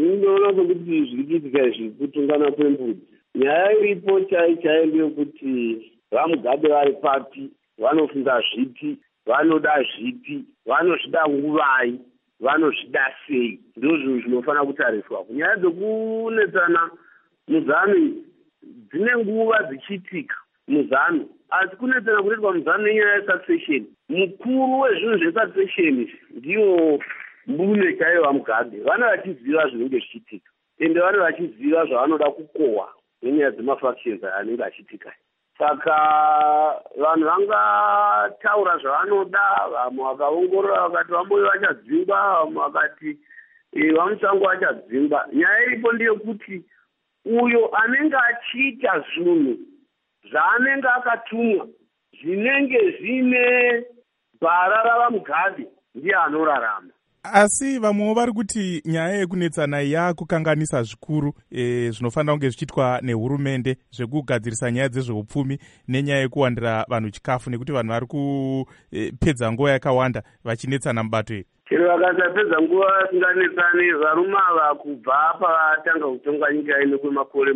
ndinoona sokuti zviri kuitika izvi kutungana kwembudzi. Nyaya iripo chaiyo ndeyekuti vaMugabe vari papi, vanofunga zvipi, vanoda zvipi, vanozvida nguvai, vanozvida sei. Ndozvo zvinofanira kutariswa. Kunyaya dzokunetsana muZANU dzine nguva dzichiitika muZANU, asi kunetsana kunoitwa muZANU nenyaya yetaxation. Mukuru wezvinhu zvetaxation ndiyo mbune chaiyo vaMugabe. Vana vachiziva zvinenge zvichiitika, ende vana vachiziva zvavanoda kukohwa nenyaya dzemafactions anenge achiitika. Saka vanhu vangataura zvavanoda, vamwe vakaongorora vakati vamboyo vachadzingwa, vamwe vakati vaMusango vachadzingwa. Nyaya iripo ndeyekuti uyo anenge achiita zvinhu zvaanenge akatumwa zvinenge zvine bhara ravaMugabe ndiye anorarama. Asi vamwewo vari kuti nyaya yekunetsana yakukanganisa zvikuru zvinofanira kunge zvichiitwa nehurumende zvekugadzirisa nyaya dzezveupfumi nenyaya yekuwandira vanhu chikafu, nekuti vanhu vari kupedza nguva yakawanda vachinetsana mubato iri. Chero vakasapedza nguva vasinganetsani, varume ava kubva pavatanga kutonga nyika ino kwemakore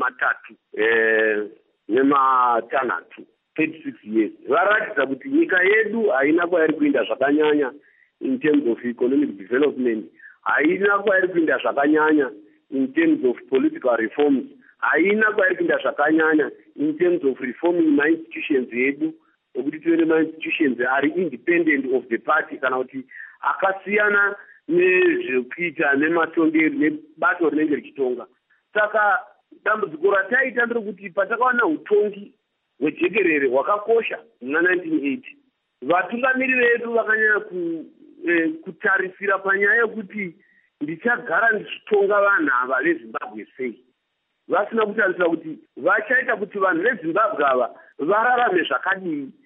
3 nematanhatu 36 years, varatidza kuti nyika yedu haina kwairi kuenda zvakanyanya in terms of economic development, haina kwairi kuenda zvakanyanya in terms of political reforms, haina kwairi kuenda zvakanyanya in terms of reforming ma-institutions yedu, ekuti tive ma-institutions ari independent of the party kana kuti akasiyana nezvekuita nematongeri nebato rinenge richitonga. Saka dambudziko rataita nderekuti patakawana utongi hwejekerere hwakakosha muna 1980, vatungamiri vedu vakanyanya kutarisira panyaya yekuti ndichagara ndichitonga vanhu ava veZimbabwe sei, vasina kutarisira kuti vachaita kuti vanhu veZimbabwe ava vararame zvakadii.